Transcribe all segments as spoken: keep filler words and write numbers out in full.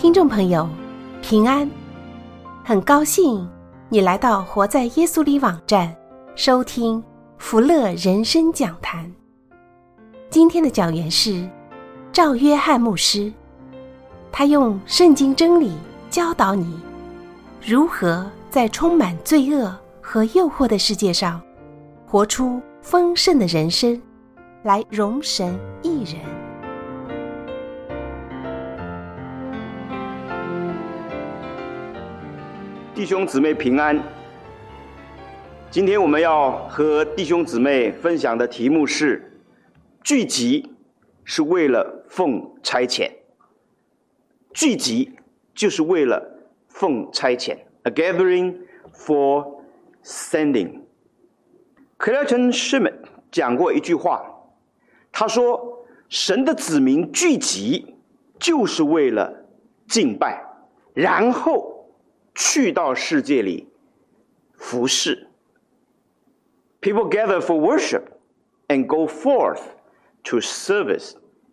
听众朋友，平安，很高兴你来到活在耶稣里网站收听福乐人生讲坛。今天的讲员是赵约翰牧师，他用圣经真理教导你如何在充满罪恶和诱惑的世界上活出丰盛的人生，来荣神益人。 弟兄姊妹平安。今天我们要和弟兄姊妹分享的题目是：聚集是为了奉差遣。聚集就是为了奉差遣 ，a gathering for sending。Clayton Schmidt 讲过一句话，他说：神的子民聚集就是为了敬拜，然后去到世界里服侍。People gather for worship and go forth to service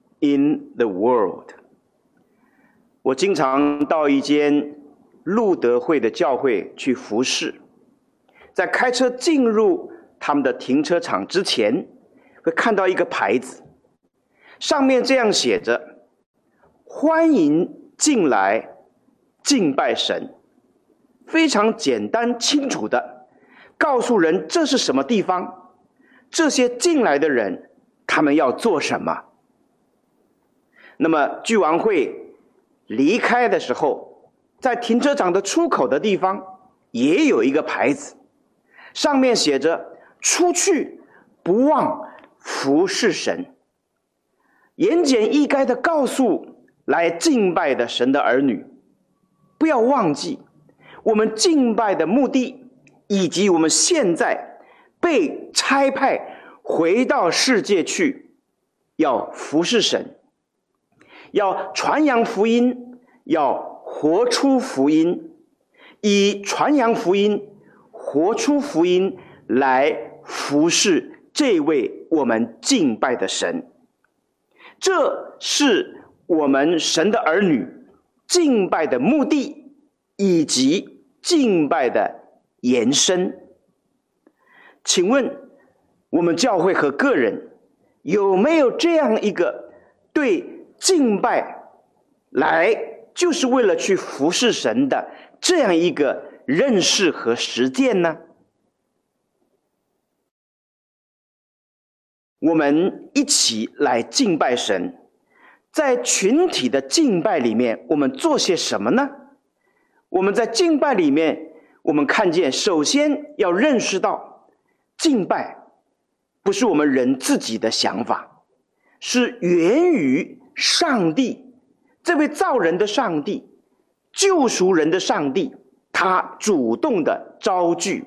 in the world. 我经常到一间路德会的教会去服侍，在开车进入他们的停车场之前，会看到一个牌子，上面这样写着：欢迎进来敬拜神。非常简单清楚的告诉人这是什么地方，这些进来的人他们要做什么。那么聚完会离开的时候，在停车场的出口的地方也有一个牌子，上面写着：出去不忘服侍神。言简意赅的告诉来敬拜的神的儿女，不要忘记我们敬拜的目的，以及我们现在被差派回到世界去，要服侍神，要传扬福音，要活出福音，以传扬福音、活出福音来服侍这位我们敬拜的神。这是我们神的儿女敬拜的目的，以及敬拜的延伸。请问我们教会和个人有没有这样一个对敬拜来就是为了去服侍神的这样一个认识和实践呢？我们一起来敬拜神，在群体的敬拜里面，我们做些什么呢？我们在敬拜里面，我们看见首先要认识到，敬拜不是我们人自己的想法，是源于上帝，这位造人的上帝，救赎人的上帝，他主动的招聚。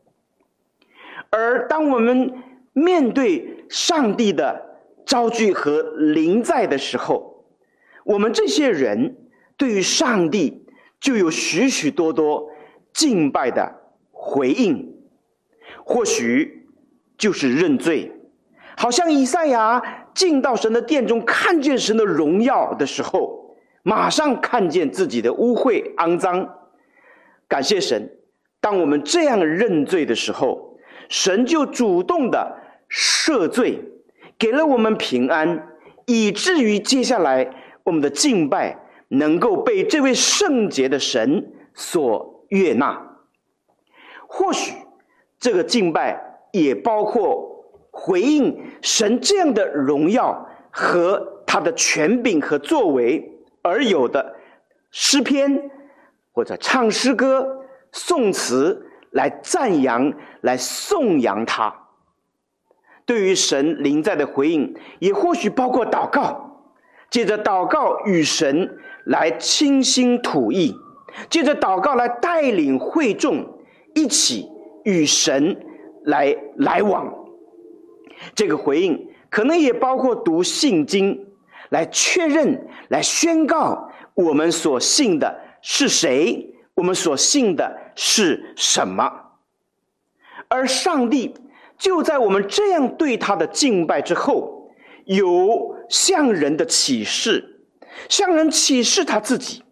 而当我们面对上帝的招聚和临在的时候，我们这些人对于上帝就有许许多多敬拜的回应，或许就是认罪。好像以赛亚进到神的殿中，看见神的荣耀的时候，马上看见自己的污秽肮脏。感谢神，当我们这样认罪的时候，神就主动的赦罪，给了我们平安，以至于接下来我们的敬拜能够被这位圣洁的神所悦纳。或许这个敬拜也包括回应神这样的荣耀和他的权柄和作为而有的诗篇，或者唱诗歌、颂词来赞扬、来颂扬他。对于神临在的回应，也或许包括祷告，借着祷告与神来倾心吐意，借着祷告来带领会众一起与神来来往。这个回应可能也包括读信经，来确认、来宣告我们所信的是谁，我们所信的是什么。而上帝就在我们这样对他的敬拜之后，有向人的启示，向人启示他自己，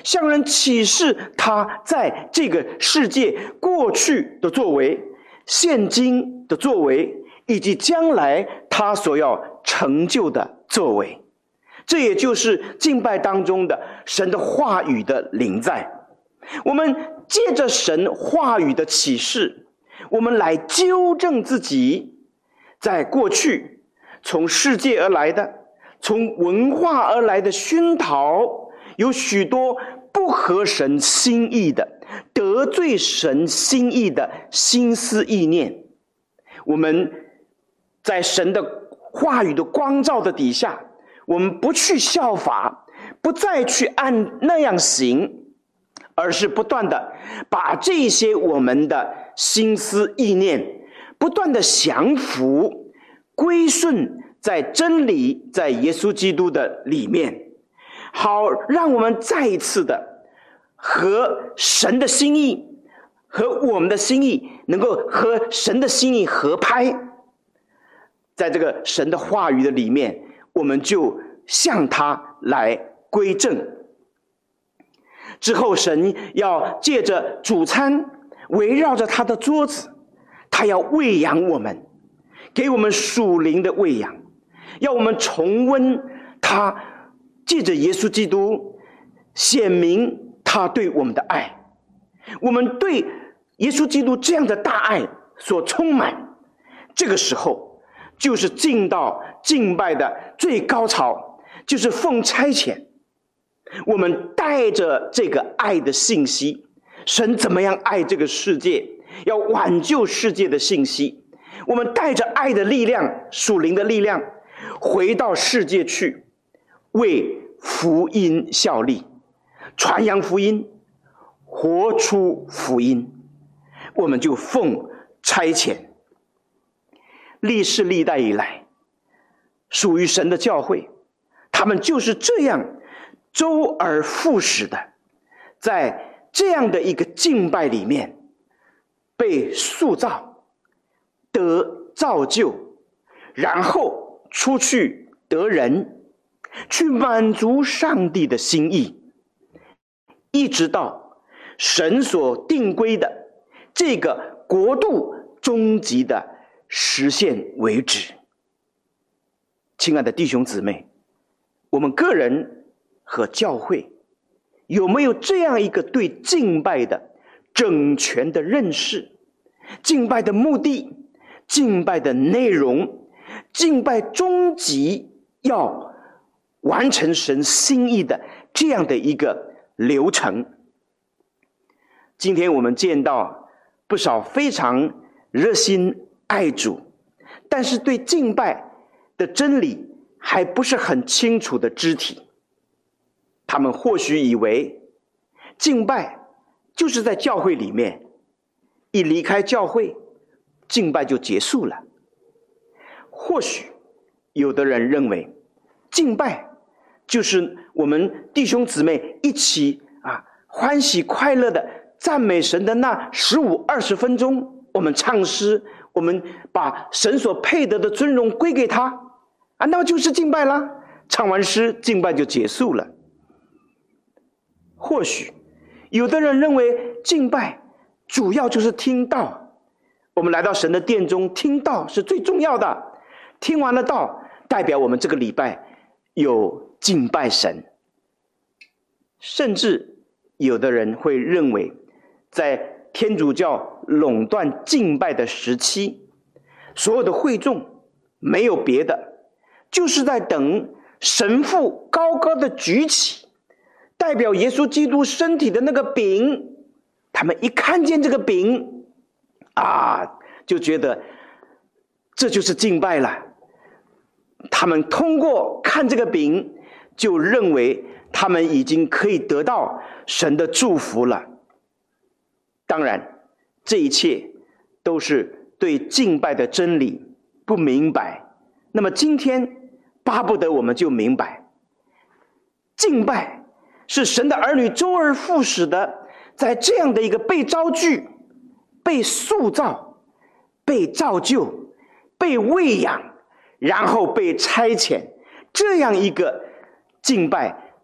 向人启示他在这个世界过去的作为、现今的作为，以及将来他所要成就的作为。这也就是敬拜当中的神的话语的临在。我们借着神话语的启示，我们来纠正自己在过去从世界而来的、从文化而来的熏陶，有许多不合神心意的、得罪神心意的心思意念。我们在神的话语的光照的底下，我们不去效法，不再去按那样行，而是不断的把这些我们的心思意念不断的降服归顺在真理，在耶稣基督的里面，好让我们再一次的和神的心意和我们的心意能够和神的心意合拍。在这个神的话语的里面，我们就向他来归正。之后神要借着主餐，围绕着他的桌子，他要喂养我们，给我们属灵的喂养，要我们重温他借着耶稣基督显明他对我们的爱。我们对耶稣基督这样的大爱所充满，这个时候就是进到敬拜的最高潮，就是奉差遣。我们带着这个爱的信息，神怎么样爱这个世界，要挽救世界的信息，我们带着爱的力量，属灵的力量，回到世界去，为福音效力，传扬福音，活出福音。我们就奉差遣。历世历代以来，属于神的教会，他们就是这样周而复始的，在这样的一个敬拜里面被塑造、得造就，然后出去得人，去满足上帝的心意，一直到神所定规的这个国度终极的实现为止。亲爱的弟兄姊妹，我们个人和教会有没有这样一个对敬拜的整全的认识？敬拜的目的、敬拜的内容、敬拜终极要完成神心意的这样的一个流程。今天我们见到不少非常热心爱主，但是对敬拜的真理还不是很清楚的肢体。他们或许以为敬拜就是在教会里面，一离开教会，敬拜就结束了。或许有的人认为敬拜就是我们弟兄姊妹一起啊欢喜快乐的赞美神的那十五二十分钟，我们唱诗，我们把神所配得的尊荣归给他啊，那就是敬拜啦。唱完诗，敬拜就结束了。或许有的人认为敬拜主要就是听道，我们来到神的殿中听道是最重要的，听完了道代表我们这个礼拜有敬拜神。甚至有的人会认为在天主教垄断敬拜的时期，所有的会众没有别的，就是在等神父高高的举起代表耶稣基督身体的那个饼，他们一看见这个饼啊，就觉得这就是敬拜了。他们通过看这个饼，就认为他们已经可以得到神的祝福了。当然，这一切都是对敬拜的真理不明白。那么今天巴不得我们就明白，敬拜是神的儿女周而复始的，在这样的一个被招聚、被塑造、被造就、被喂养，然后被差遣，这样一个敬拜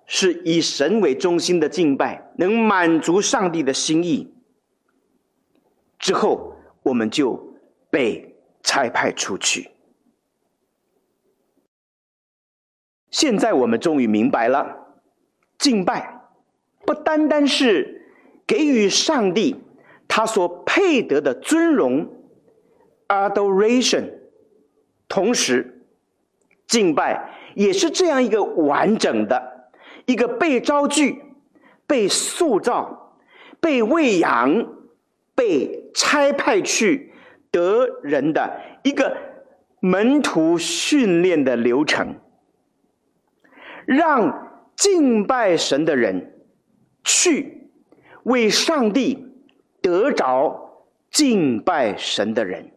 是以神为中心的敬拜，能满足上帝的心意，之后我们就被差派出去。现在我们终于明白了，敬拜不单单是给予上帝他所配得的尊荣 adoration， 同时敬拜也是这样一个完整的一个被招聚、被塑造、被喂养、被差派去得人的一个门徒训练的流程，让敬拜神的人去为上帝得着敬拜神的人，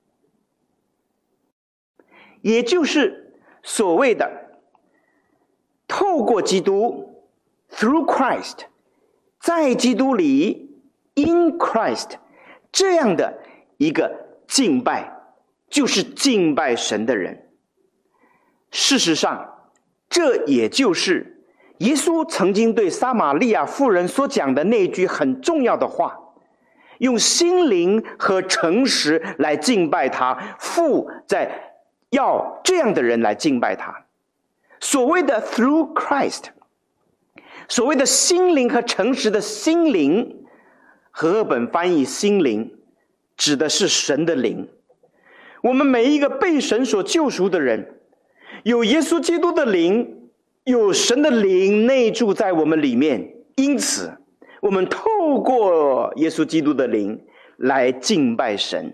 也就是所谓的透过基督 through Christ， 在基督里 in Christ， 这样的一个敬拜，就是敬拜神的人。事实上，这也就是耶稣曾经对撒玛利亚妇人所讲的那句很重要的话，用心灵和诚实来敬拜他，父在要这样的人来敬拜他。所谓的 through Christ， 所谓的心灵和诚实的心灵，和合本翻译心灵指的是神的灵。我们每一个被神所救赎的人，有耶稣基督的灵，有神的灵内住在我们里面，因此我们透过耶稣基督的灵来敬拜神。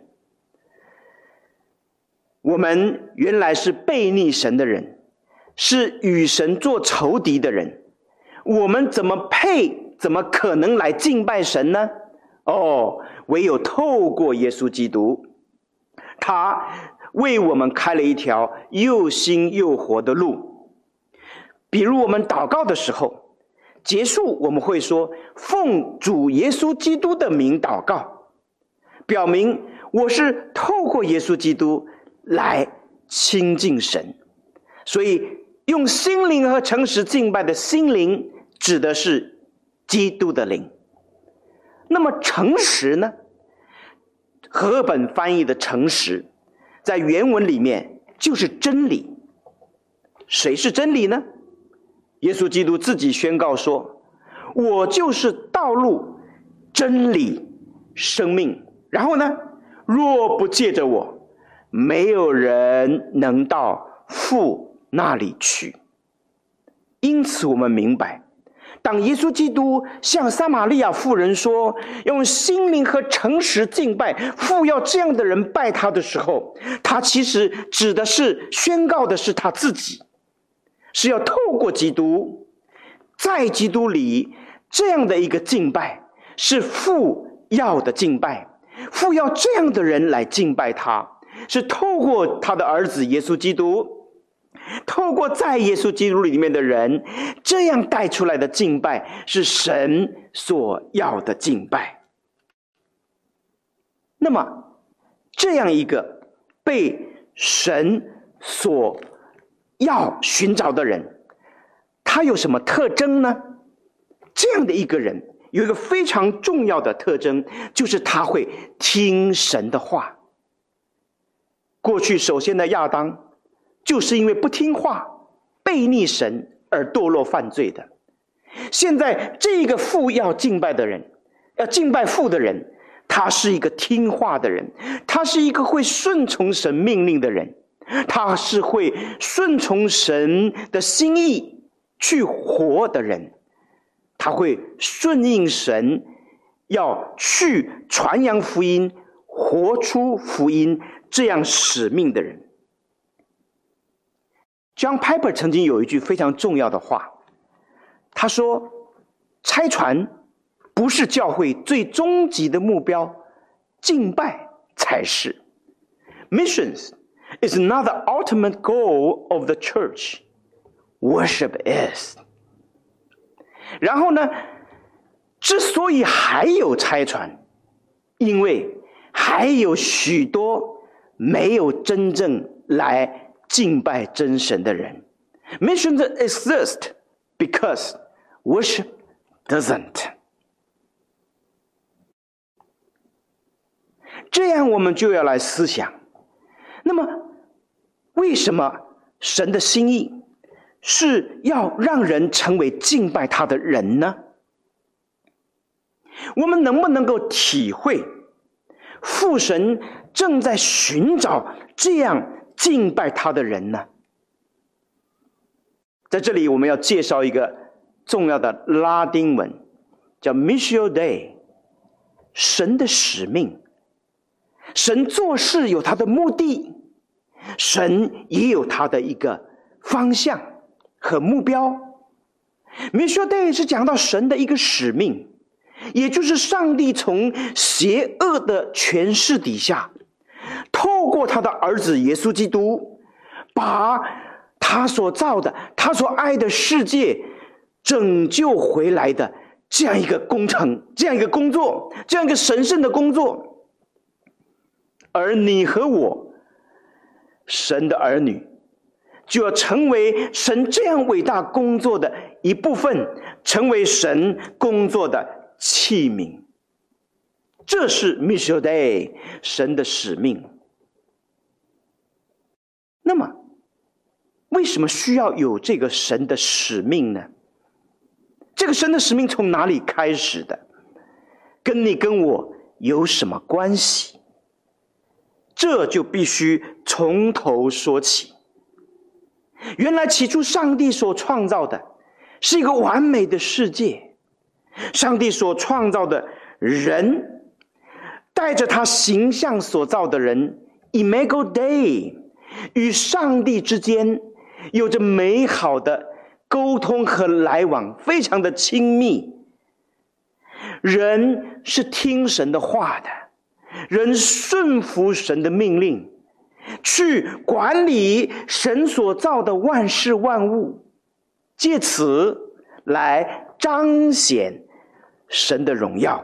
我们原来是悖逆神的人，是与神做仇敌的人，我们怎么配怎么可能来敬拜神呢？哦，唯有透过耶稣基督，他为我们开了一条又新又活的路。比如我们祷告的时候，结束我们会说奉主耶稣基督的名祷告，表明我是透过耶稣基督来亲近神。所以用心灵和诚实敬拜的心灵指的是基督的灵。那么诚实呢？和本翻译的诚实在原文里面就是真理。谁是真理呢？耶稣基督自己宣告说，我就是道路、真理、生命。然后呢，若不借着我，没有人能到父那里去。因此我们明白，当耶稣基督向撒玛利亚妇人说用心灵和诚实敬拜，父要这样的人拜他的时候，他其实指的是宣告的是他自己，是要透过基督，在基督里这样的一个敬拜，是父要的敬拜。父要这样的人来敬拜他，是透过他的儿子耶稣基督，透过在耶稣基督里面的人，这样带出来的敬拜是神所要的敬拜。那么这样一个被神所要寻找的人，他有什么特征呢？这样的一个人有一个非常重要的特征，就是他会听神的话。过去首先的亚当就是因为不听话、悖逆神而堕落犯罪的。现在这个父要敬拜的人，要敬拜父的人，他是一个听话的人，他是一个会顺从神命令的人，他是会顺从神的心意去活的人，他会顺应神要去传扬福音、活出福音这样使命的人。John Piper 曾经有一句非常重要的话，他说，差传不是教会最终极的目标，敬拜才是。 Missions is not the ultimate goal of the church, worship is。 然后呢，之所以还有差传，因为还有许多没有真正来敬拜真神的人。 Missions exist because worship doesn't。 这样我们就要来思想，那么为什么神的心意是要让人成为敬拜他的人呢？我们能不能够体会父神正在寻找这样敬拜他的人呢？在这里我们要介绍一个重要的拉丁文，叫 Missio Dei， 神的使命。神做事有他的目的，神也有他的一个方向和目标。Missio Dei 是讲到神的一个使命，也就是上帝从邪恶的权势底下，透过他的儿子耶稣基督，把他所造的、他所爱的世界拯救回来的这样一个工程、这样一个工作、这样一个神圣的工作。而你和我，神的儿女，就要成为神这样伟大工作的一部分，成为神工作的器皿。这是 Missio Dei， 神的使命。那么为什么需要有这个神的使命呢？这个神的使命从哪里开始的？跟你跟我有什么关系？这就必须从头说起。原来起初上帝所创造的是一个完美的世界，上帝所创造的人，带着他形象所造的人 Imago Dei， 与上帝之间有着美好的沟通和来往，非常的亲密。人是听神的话的，人顺服神的命令，去管理神所造的万事万物，借此来彰显神的荣耀。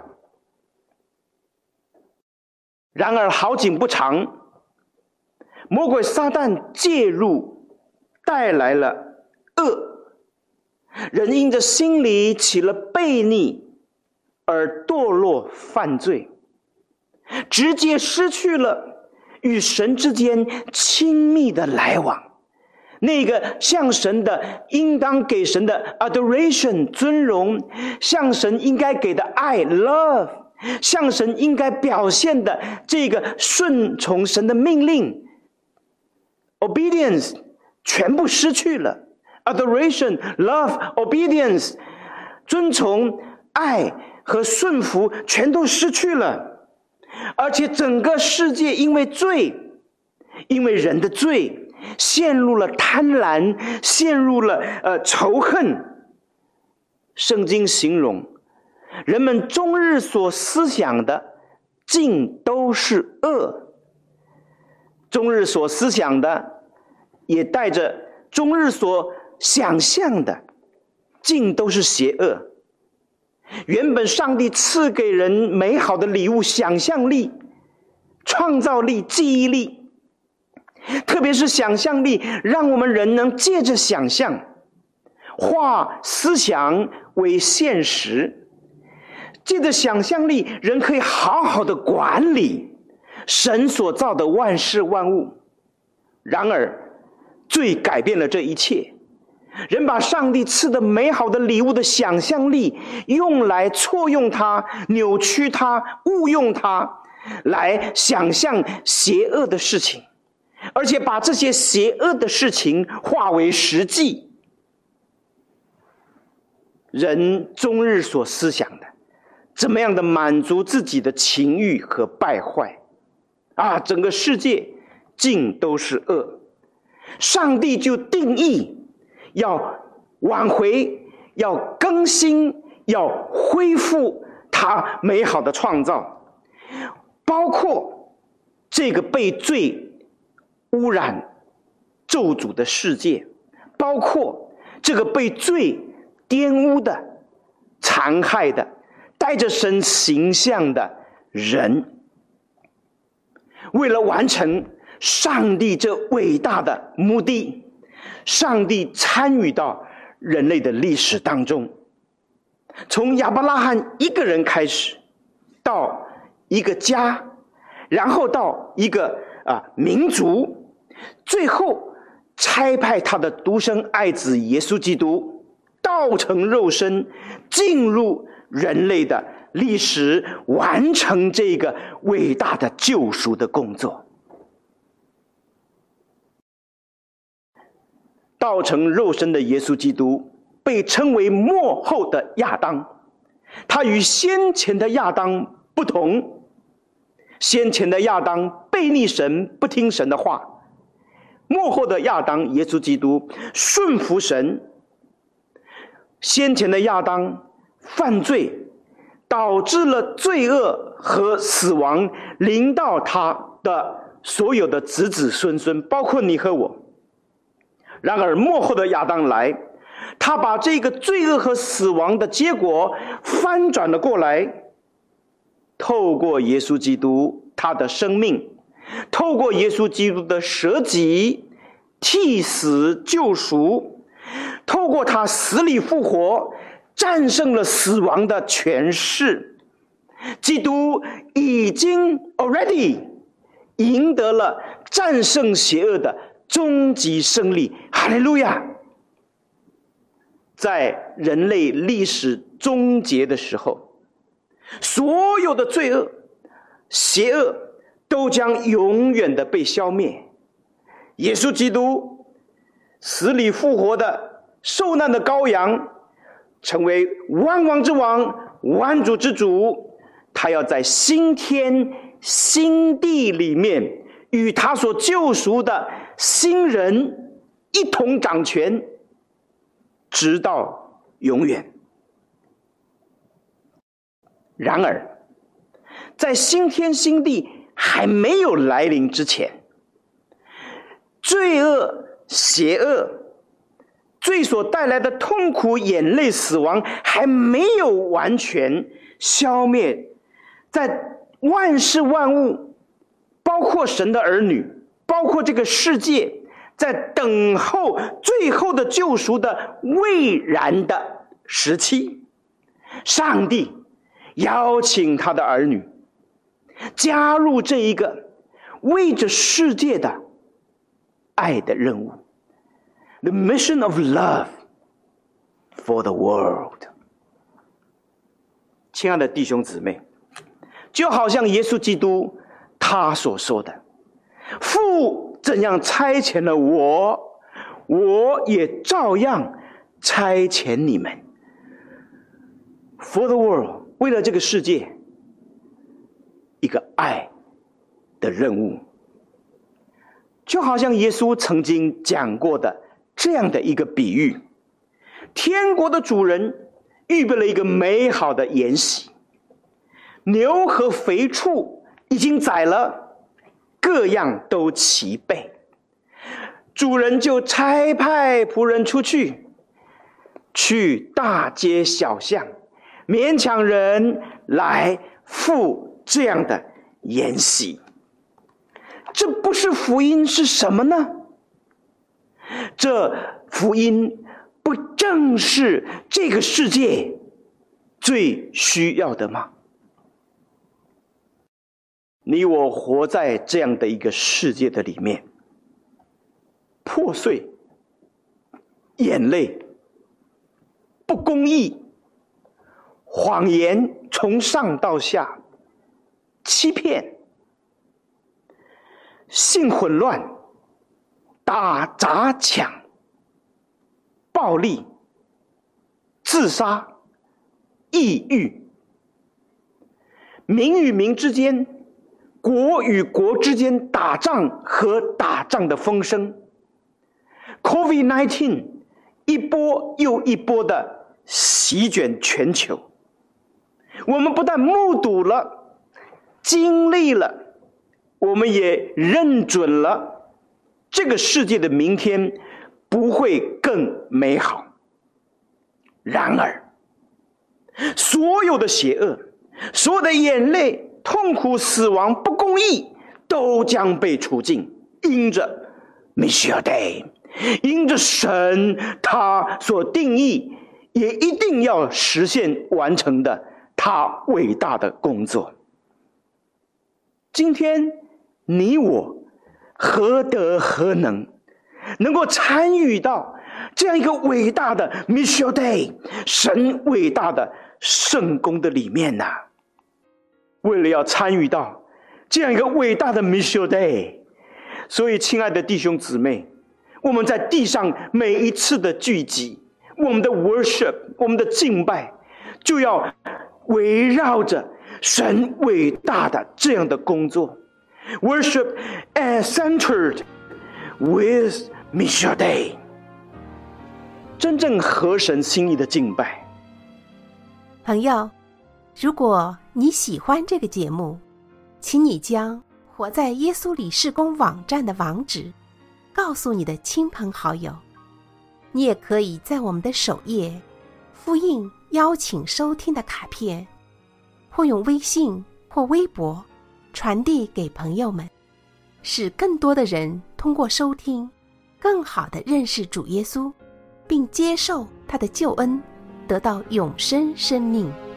然而好景不长，魔鬼撒旦介入，带来了恶，人因着心里起了悖逆而堕落犯罪，直接失去了与神之间亲密的来往，那个向神的应当给神的 adoration 尊荣，向神应该给的爱 love， 向神应该表现的这个顺从神的命令 obedience 全部失去了。 adoration love obedience 尊从爱和顺服全都失去了，而且整个世界因为罪，因为人的罪，陷入了贪婪，陷入了呃仇恨。圣经形容人们终日所思想的尽都是恶，终日所思想的也带着终日所想象的尽都是邪恶。原本上帝赐给人美好的礼物，想象力、创造力、记忆力，特别是想象力，让我们人能借着想象化思想为现实，借着想象力，人可以好好的管理神所造的万事万物。然而罪改变了这一切，人把上帝赐的美好的礼物的想象力用来错用它、扭曲它、误用它，来想象邪恶的事情，而且把这些邪恶的事情化为实际。人终日所思想的，怎么样的满足自己的情欲和败坏啊，整个世界尽都是恶。上帝就定义要挽回，要更新，要恢复他美好的创造，包括这个被罪污染咒诅的世界，包括这个被罪玷污的、残害的、带着神形象的人。为了完成上帝这伟大的目的，上帝参与到人类的历史当中，从亚伯拉罕一个人开始，到一个家，然后到一个啊民族，最后差派他的独生爱子耶稣基督道成肉身，进入人类的历史，完成这个伟大的救赎的工作。道成肉身的耶稣基督被称为末后的亚当，他与先前的亚当不同。先前的亚当背逆神，不听神的话；末后的亚当耶稣基督顺服神。先前的亚当犯罪，导致了罪恶和死亡临到他的所有的子子孙孙，包括你和我。然而末后的亚当来，他把这个罪恶和死亡的结果翻转了过来，透过耶稣基督他的生命，透过耶稣基督的舍己替死救赎，透过他死里复活，战胜了死亡的权势。基督已经 already 赢得了战胜邪恶的终极胜利。哈利路亚！在人类历史终结的时候，所有的罪恶、邪恶都将永远的被消灭。耶稣基督死里复活的受难的羔羊，成为万王之王、万主之主，他要在新天新地里面与他所救赎的新人一同掌权，直到永远。然而在新天新地还没有来临之前，罪恶、邪恶、罪所带来的痛苦、眼泪、死亡还没有完全消灭，在万事万物，包括神的儿女，包括这个世界，在等候最后的救赎的未然的时期，上帝邀请他的儿女加入这一个为着世界的爱的任务， The mission of love for the world。 亲爱的弟兄姊妹，就好像耶稣基督他所说的，父怎样差遣了我，我也照样差遣你们。 For the world， 为了这个世界，一个爱的任务。就好像耶稣曾经讲过的这样的一个比喻，天国的主人预备了一个美好的筵席，牛和肥畜已经宰了，各样都齐备，主人就差派仆人出去，去大街小巷，勉强人来赴这样的筵席。这不是福音是什么呢？这福音不正是这个世界最需要的吗？你我活在这样的一个世界的里面，破碎、眼泪、不公义、谎言从上到下、欺骗、性混乱、打砸抢、暴力、自杀、抑郁，民与民之间、国与国之间打仗和打仗的风声， COVID 十九 一波又一波的席卷全球。我们不但目睹了、经历了，我们也认准了这个世界的明天不会更美好。然而所有的邪恶、所有的眼泪、痛苦、死亡、不公义都将被除尽，因着 Messiah Day 因着神他所定义也一定要实现完成的他伟大的工作。今天你我何德何能能够参与到这样一个伟大的 Missio Dei 神伟大的圣工的里面呢？为了要参与到这样一个伟大的 Missio Dei， 所以亲爱的弟兄姊妹，我们在地上每一次的聚集，我们的 worship， 我们的敬拜，就要围绕着神伟大的这样的工作。 Worship as centered with Missio Dei， 真正合神心意的敬拜。 朋友，如果你喜欢这个节目，请你将活在耶稣里事工网站的网址告诉你的亲朋好友。你也可以在我们的首页复印邀请收听的卡片，或用微信或微博传递给朋友们，使更多的人通过收听更好地认识主耶稣，并接受他的救恩，得到永生生命。